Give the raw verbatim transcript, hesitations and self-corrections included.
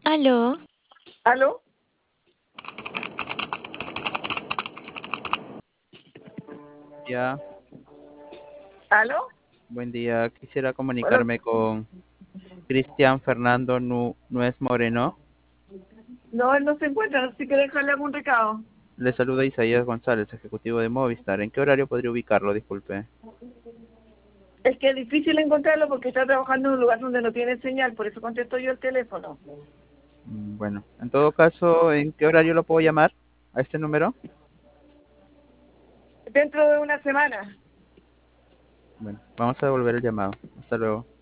Aló, ¿Aló? Ya, ¿Aló? buen día. Quisiera Bueno, comunicarme con Cristian Fernando Nu- Nuez Moreno. no, él no se encuentra, no sé si quiere dejarle algún recado. Le saluda Isaías González, ejecutivo de Movistar. ¿En qué horario podría ubicarlo? Disculpe. Es que es difícil encontrarlo porque está trabajando en un lugar donde no tiene señal, por eso contesto yo el teléfono. Mm, Bueno, en todo caso, ¿en qué horario lo puedo llamar? ¿A este número? Dentro de una semana. Bueno, vamos a devolver el llamado. Hasta luego.